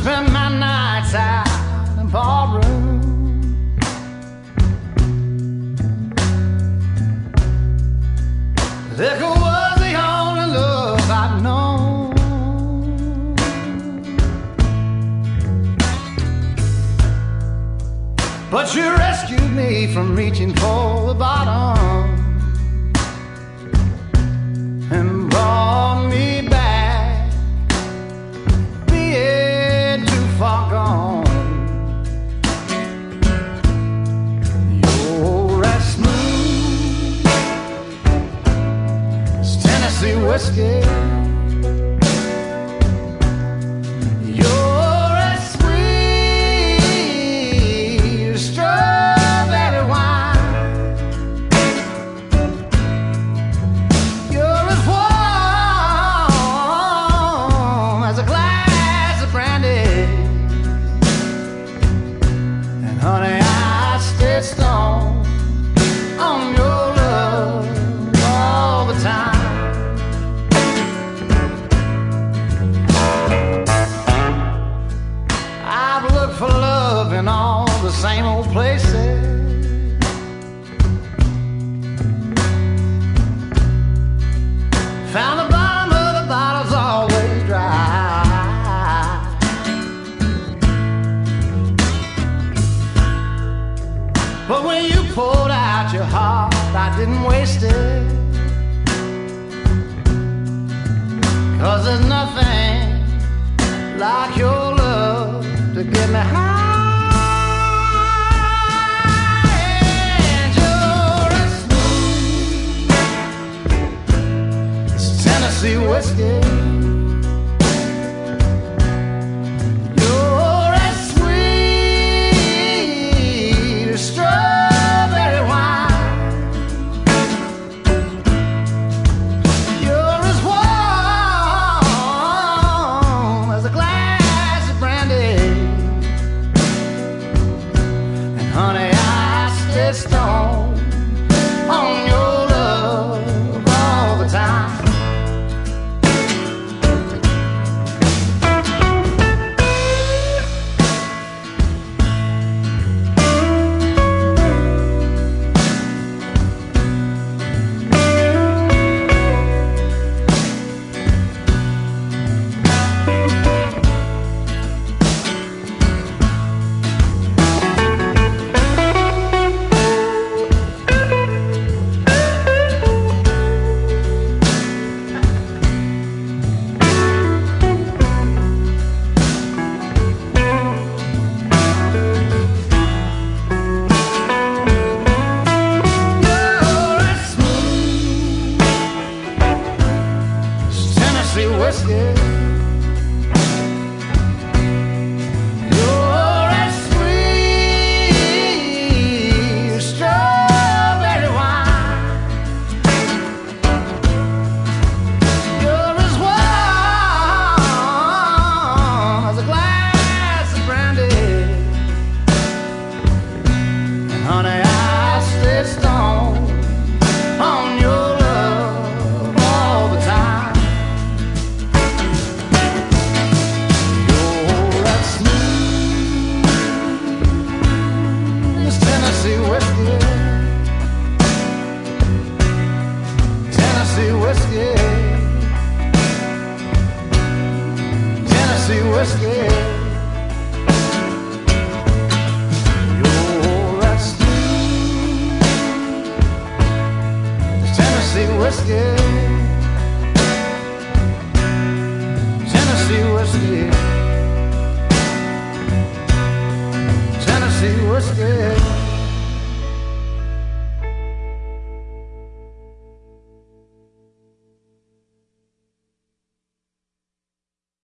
spend my nights out in ballroom. Liquor was the only love I'd known. But you rescued me from reaching for the bottom and brought me back, being too far gone. You're as smooth as Tennessee whiskey. You're as sweet as strawberry wine. You're as warm as a glass of brandy. And honey, I stay stoned on your love all the time. I've looked for love in all the same old places. Found the bottom of the bottle's always dry. But when you pulled out your heart, I didn't waste it. 'Cause there's nothing like your love to get me high. And you're as smooth as Tennessee whiskey. You're as sweet as strawberry wine. You're as warm as a glass of brandy. And honey, I stay stoned on your love all the time. Tennessee whiskey. You're as sweet as strawberry wine. You're as warm as a glass of brandy. And honey, I stay stoned on your love all the time. Tennessee whiskey. Tennessee whiskey. Tennessee whiskey. You're as smooth as Tennessee whiskey. Tennessee whiskey. Tennessee whiskey.